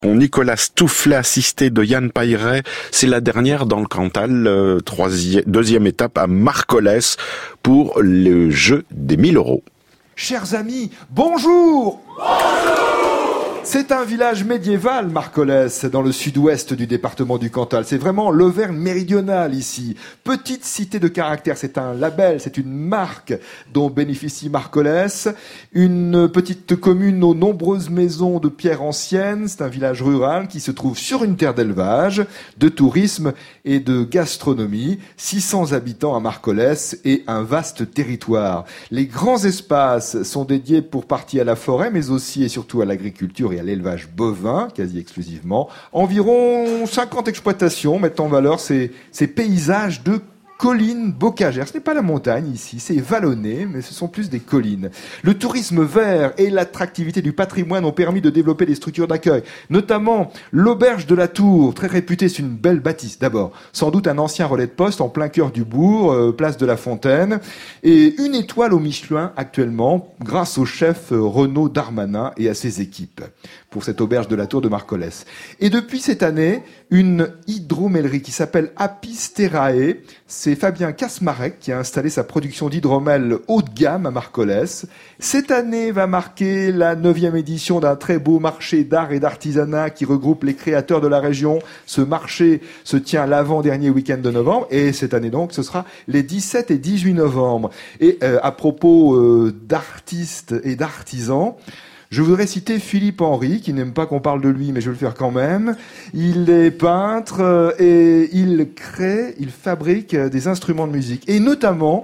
Nicolas Stoufflet, assisté de Yann Pailleret. C'est la dernière dans le Cantal, deuxième étape à Marcollès pour le jeu des 1000 €. Chers amis, bonjour! C'est un village médiéval, Marcollès, dans le sud-ouest du département du Cantal. C'est vraiment l'Auvergne méridionale ici. Petite cité de caractère, c'est un label, c'est une marque dont bénéficie Marcollès. Une petite commune aux nombreuses maisons de pierre ancienne. C'est un village rural qui se trouve sur une terre d'élevage, de tourisme et de gastronomie. 600 habitants à Marcollès et un vaste territoire. Les grands espaces sont dédiés pour partie à la forêt, mais aussi et surtout à l'agriculture et à l'élevage bovin, quasi exclusivement. Environ 50 exploitations mettent en valeur ces paysages de collines bocagères. Ce n'est pas la montagne ici, c'est vallonné, mais ce sont plus des collines. Le tourisme vert et l'attractivité du patrimoine ont permis de développer des structures d'accueil, notamment l'auberge de la Tour, très réputée, c'est une belle bâtisse. D'abord, sans doute un ancien relais de poste en plein cœur du bourg, place de la Fontaine, et une étoile au Michelin actuellement, grâce au chef Renaud Darmanin et à ses équipes, pour cette auberge de la Tour de Marcollès. Et depuis cette année, une hydromellerie qui s'appelle Apisterae. C'est Fabien Kasmarek qui a installé sa production d'hydromel haut de gamme à Marcollès. Cette année va marquer la 9e édition d'un très beau marché d'art et d'artisanat qui regroupe les créateurs de la région. Ce marché se tient l'avant-dernier week-end de novembre et cette année donc ce sera les 17 et 18 novembre. Et à propos d'artistes et d'artisans, je voudrais citer Philippe Henry, qui n'aime pas qu'on parle de lui, mais je vais le faire quand même. Il est peintre et il fabrique des instruments de musique. Et notamment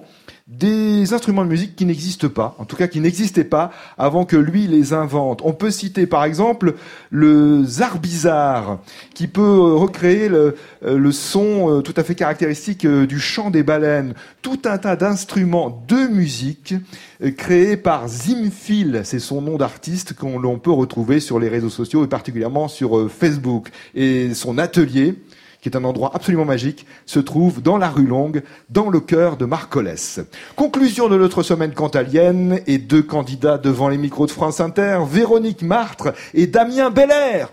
des instruments de musique qui n'existent pas, en tout cas qui n'existaient pas avant que lui les invente. On peut citer par exemple le zarbizarre, qui peut recréer le son tout à fait caractéristique du chant des baleines. Tout un tas d'instruments de musique créés par Zimphil, c'est son nom d'artiste qu'on peut retrouver sur les réseaux sociaux et particulièrement sur Facebook. Et son atelier, qui est un endroit absolument magique, se trouve dans la rue Longue, dans le cœur de Marcollès. Conclusion de notre semaine cantalienne et 2 candidats devant les micros de France Inter, Véronique Martre et Damien Belair.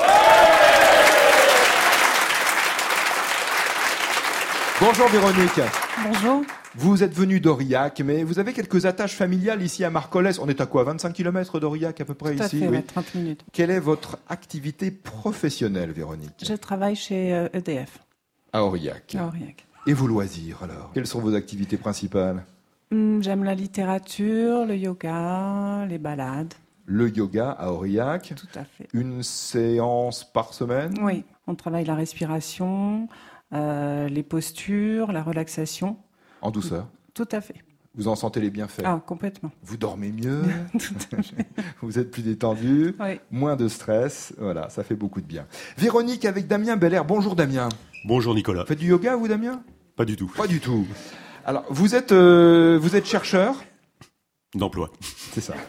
Bonjour Véronique. Bonjour. Vous êtes venu d'Aurillac, mais vous avez quelques attaches familiales ici à Marcollès. On est à quoi, 25 km d'Aurillac à peu près Tout à ici? fait, Oui. 30 minutes. Quelle est votre activité professionnelle, Véronique? Je travaille chez EDF. À Aurillac. À Aurillac. Et vos loisirs alors? Quelles sont vos activités principales? J'aime la littérature, le yoga, les balades. Le yoga à Aurillac. Tout à fait. Une séance par semaine? Oui, on travaille la respiration, les postures, la relaxation. En douceur? Tout à fait. Vous en sentez les bienfaits? Ah, complètement. Vous dormez mieux? Tout à fait. Vous êtes plus détendu? Oui. Moins de stress? Voilà, ça fait beaucoup de bien. Véronique avec Damien Belair. Bonjour Damien. Bonjour Nicolas. Faites du yoga vous Damien? Pas du tout. Pas du tout. Alors, vous êtes chercheur? D'emploi. C'est ça.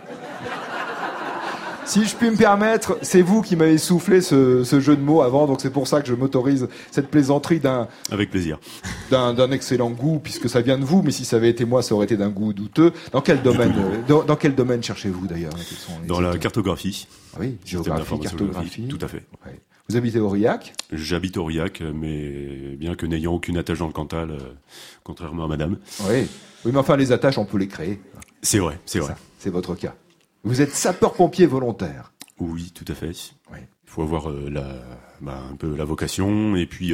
Si je puis me permettre, c'est vous qui m'avez soufflé ce jeu de mots avant, donc c'est pour ça que je m'autorise cette plaisanterie Avec plaisir. d'un excellent goût, puisque ça vient de vous, mais si ça avait été moi, ça aurait été d'un goût douteux. Dans quel domaine, dans quel domaine cherchez-vous d'ailleurs? Dans la cartographie. Ah oui, géographie, cartographie. Tout à fait. Ouais. Vous habitez Aurillac? J'habite Aurillac, mais bien que n'ayant aucune attache dans le Cantal, contrairement à madame. Oui. Oui, mais enfin, les attaches, on peut les créer. C'est vrai, c'est vrai. Ça, c'est votre cas. Vous êtes sapeur-pompier volontaire. Oui, tout à fait. Oui. Il faut avoir un peu la vocation, et puis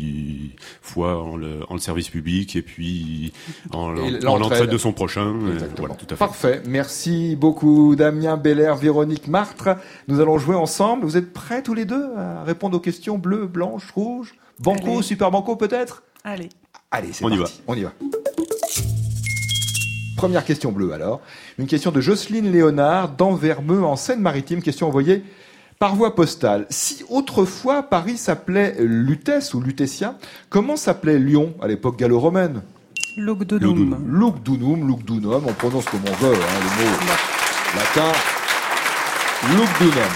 foi en le service public, et puis en l'entraide de son prochain. Voilà, tout à fait. Parfait. Merci beaucoup Damien Belair, Véronique Martre. Nous allons jouer ensemble. Vous êtes prêts tous les deux à répondre aux questions bleues, blanches, rouges, banco, Allez. super banco peut-être? Allez. Allez, c'est On y parti. On y va. Première question bleue alors. Une question de Jocelyne Léonard d'Anvermeux en Seine-Maritime. Question envoyée par voie postale. Si autrefois Paris s'appelait Lutèce ou Lutetia, comment s'appelait Lyon à l'époque gallo-romaine? Lugdunum. Lugdunum, on prononce comme on veut, le mot latin. Lugdunum.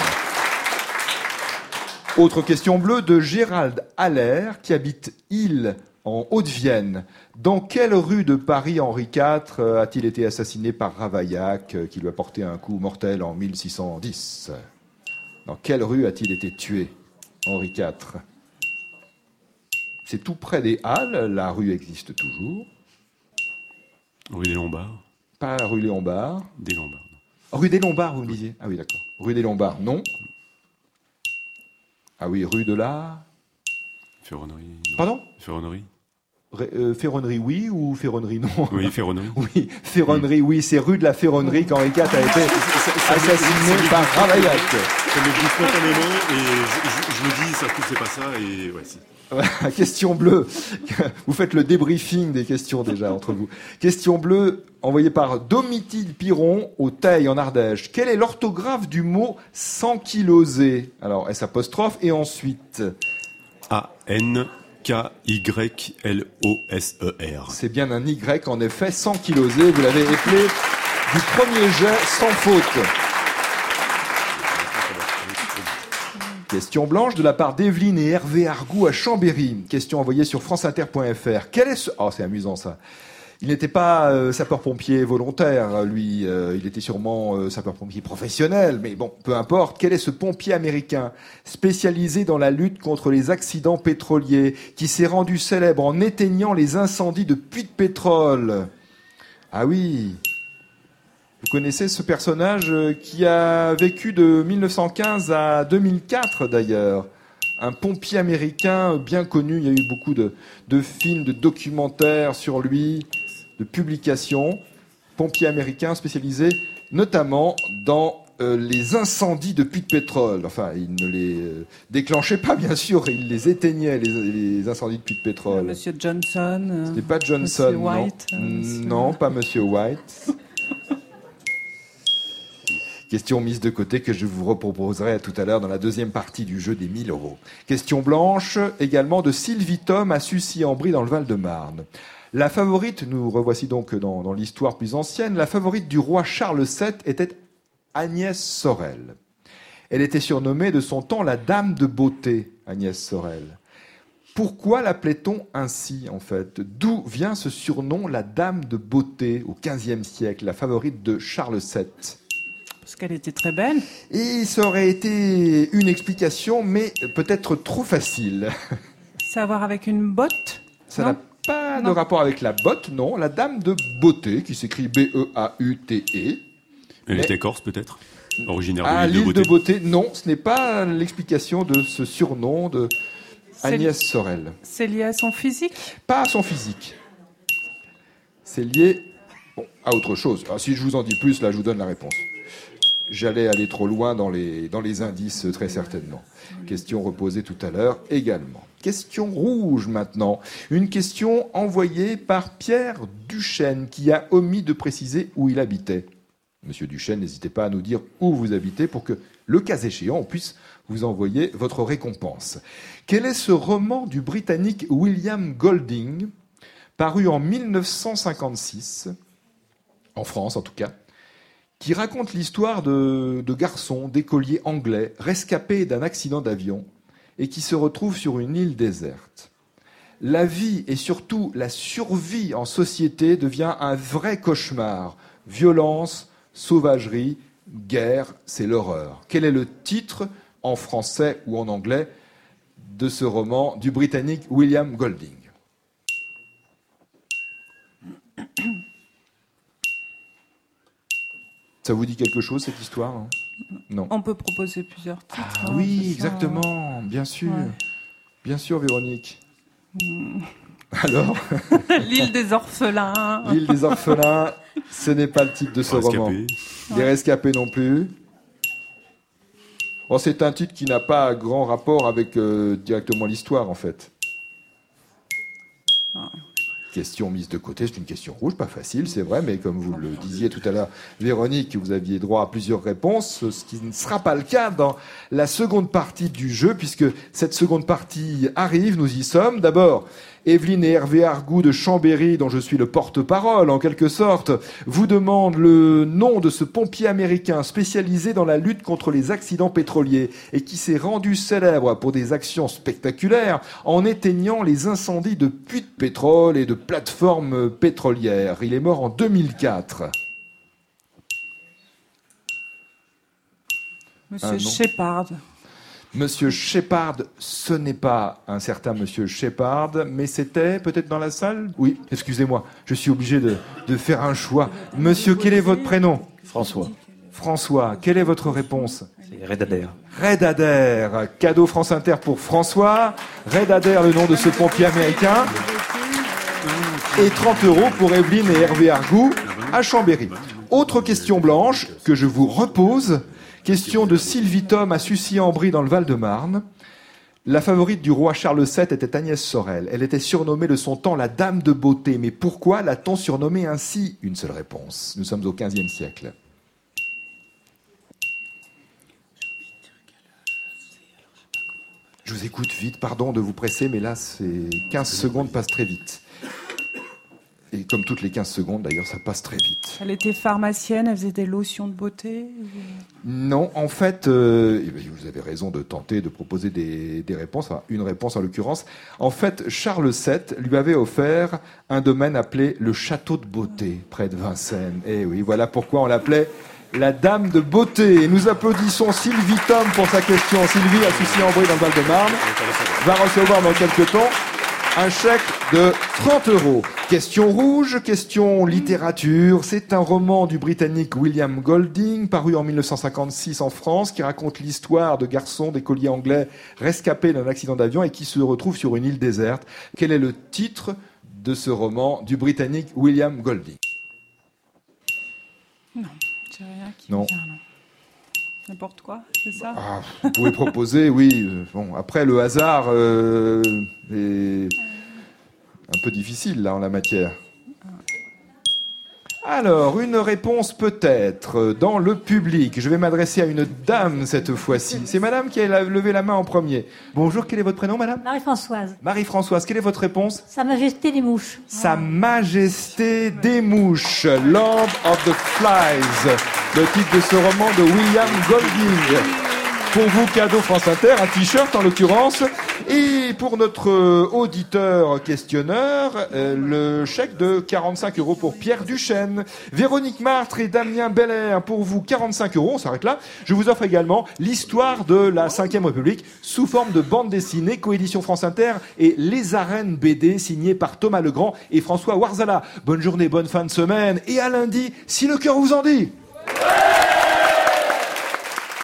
Autre question bleue de Gérald Haller qui habite Île en Haute-Vienne. Dans quelle rue de Paris Henri IV a-t-il été assassiné par Ravaillac qui lui a porté un coup mortel en 1610? Dans quelle rue a-t-il été tué, Henri IV? C'est tout près des Halles, la rue existe toujours. Rue des Lombards. Pas rue des Lombards. Des Lombards. Rue des Lombards, vous me disiez? Ah oui, d'accord. Rue des Lombards, non. Ah oui, rue de la... Ferronnerie. Non. Pardon? Ferronnerie. Ferronnerie, oui, ou Ferronnerie, non? Oui, Ferronnerie. Oui, Ferronnerie, oui, c'est rue de la Ferronnerie qu'Henri IV a été assassiné par Ravaillac. Ça me dit spontanément, et je me dis, ça se trouve, c'est pas ça, et ouais, si. Question bleue. Vous faites le débriefing des questions déjà entre vous. Question bleue envoyée par Domitille Piron au Teil en Ardèche. Quelle est l'orthographe du mot s'ankylosé? Alors S apostrophe et ensuite A-N-K-Y-L-O-S-E-R. C'est bien un Y en effet, s'ankylosé. Vous l'avez éplé du premier jet sans faute. Question blanche de la part d'Evelyne et Hervé Argout à Chambéry. Question envoyée sur franceinter.fr. Quel est ce... Oh, c'est amusant ça. Il n'était pas sapeur-pompier volontaire, lui. Il était sûrement sapeur-pompier professionnel. Mais bon, peu importe. Quel est ce pompier américain spécialisé dans la lutte contre les accidents pétroliers qui s'est rendu célèbre en éteignant les incendies de puits de pétrole? Ah oui. Vous connaissez ce personnage qui a vécu de 1915 à 2004 d'ailleurs. Un pompier américain bien connu. Il y a eu beaucoup de films, de documentaires sur lui, de publications. Pompier américain spécialisé notamment dans les incendies de puits de pétrole. Enfin, il ne les déclenchait pas bien sûr, il les éteignait, les incendies de puits de pétrole. Monsieur Johnson. C'était pas Johnson, Monsieur White, non, pas Monsieur White. Question mise de côté que je vous reproposerai tout à l'heure dans la deuxième partie du jeu des 1000 €. Question blanche également de Sylvie Tom à Sucy-en-Brie dans le Val-de-Marne. La favorite, nous revoici donc dans l'histoire plus ancienne, la favorite du roi Charles VII était Agnès Sorel. Elle était surnommée de son temps la Dame de Beauté, Agnès Sorel. Pourquoi l'appelait-on ainsi, en fait? D'où vient ce surnom, la Dame de Beauté, au XVe siècle, la favorite de Charles VII? Parce qu'elle était très belle. Et ça aurait été une explication, mais peut-être trop facile. C'est à voir avec une botte? Ça n'a pas de rapport avec la botte, non. La Dame de Beauté, qui s'écrit B-E-A-U-T-E. Elle était corse, peut-être? Originaire de l'île de Beauté. Non, ce n'est pas l'explication de ce surnom de Agnès Sorel. C'est lié à son physique? Pas à son physique. C'est lié à autre chose. Alors, si je vous en dis plus, là, je vous donne la réponse. J'allais aller trop loin dans les indices, très certainement. Question reposée tout à l'heure également. Question rouge maintenant. Une question envoyée par Pierre Duchesne, qui a omis de préciser où il habitait. Monsieur Duchesne, n'hésitez pas à nous dire où vous habitez pour que, le cas échéant, on puisse vous envoyer votre récompense. Quel est ce roman du Britannique William Golding, paru en 1956, en France en tout cas, qui raconte l'histoire de garçons, d'écoliers anglais, rescapés d'un accident d'avion et qui se retrouvent sur une île déserte. La vie et surtout la survie en société devient un vrai cauchemar. Violence, sauvagerie, guerre, c'est l'horreur. Quel est le titre, en français ou en anglais, de ce roman du Britannique William Golding? Ça vous dit quelque chose, cette histoire, hein? Non. On peut proposer plusieurs titres. Ah oui, exactement, bien sûr. Ouais. Bien sûr, Véronique. Alors L'île des orphelins. L'île des orphelins, ce n'est pas le titre de ce roman. Les rescapés non plus. Bon, c'est un titre qui n'a pas grand rapport avec directement l'histoire, en fait. Question mise de côté, c'est une question rouge, pas facile, c'est vrai, mais comme vous le disiez tout à l'heure, Véronique, vous aviez droit à plusieurs réponses, ce qui ne sera pas le cas dans la seconde partie du jeu, puisque cette seconde partie arrive, nous y sommes. D'abord, Evelyne et Hervé Argout de Chambéry, dont je suis le porte-parole en quelque sorte, vous demandent le nom de ce pompier américain spécialisé dans la lutte contre les accidents pétroliers et qui s'est rendu célèbre pour des actions spectaculaires en éteignant les incendies de puits de pétrole et de plateformes pétrolières. Il est mort en 2004. Monsieur Shepard. Monsieur Shepard, ce n'est pas un certain Monsieur Shepard, mais c'était peut-être dans la salle? Oui, excusez-moi, je suis obligé de faire un choix. Monsieur, quel est votre prénom? François. François, quelle est votre réponse? C'est Red Adair. Red Adair, cadeau France Inter pour François. Red Adair, le nom de ce pompier américain. Et 30 € pour Evelyne et Hervé Argou à Chambéry. Autre question blanche que je vous repose. Question de Sylvie Tom à Sucy-en-Brie dans le Val-de-Marne. La favorite du roi Charles VII était Agnès Sorel. Elle était surnommée de son temps la Dame de Beauté. Mais pourquoi l'a-t-on surnommée ainsi? Une seule réponse. Nous sommes au XVe siècle. Je vous écoute vite, pardon de vous presser, mais là, 15 secondes passent très vite. Et comme toutes les 15 secondes, d'ailleurs, ça passe très vite. Elle était pharmacienne, elle faisait des lotions de beauté? Non, en fait, vous avez raison de tenter de proposer des réponses, enfin, une réponse en l'occurrence. En fait, Charles VII lui avait offert un domaine appelé le Château de Beauté, près de Vincennes. Et oui, voilà pourquoi on l'appelait la Dame de Beauté. Et nous applaudissons Sylvie Tom pour sa question. Sylvie, à Sucy-en-Brie dans le Val-de-Marne, va recevoir dans quelques temps un chèque de 30 €. Question rouge, question littérature. C'est un roman du Britannique William Golding, paru en 1956 en France, qui raconte l'histoire de garçons d'écoliers anglais rescapés d'un accident d'avion et qui se retrouvent sur une île déserte. Quel est le titre de ce roman du Britannique William Golding? Non, j'ai rien qui Non. me vient, non. N'importe quoi, c'est ça? Vous pouvez proposer, oui. Bon, après, le hasard est un peu difficile, là, en la matière. Alors, une réponse peut-être dans le public. Je vais m'adresser à une dame cette fois-ci. C'est madame qui a levé la main en premier. Bonjour, quel est votre prénom, madame? Marie-Françoise. Marie-Françoise, quelle est votre réponse? Sa Majesté des mouches. Sa Majesté des mouches, Lord of the Flies, le titre de ce roman de William Golding. Pour vous, cadeau France Inter, un t-shirt en l'occurrence. Et pour notre auditeur questionneur, le chèque de 45 € pour Pierre Duchesne. Véronique Martre et Damien Belair, pour vous, 45 €, on s'arrête là. Je vous offre également l'histoire de la Ve République sous forme de bande dessinée, coédition France Inter et Les Arènes BD, signé par Thomas Legrand et François Warzala. Bonne journée, bonne fin de semaine et à lundi, si le cœur vous en dit.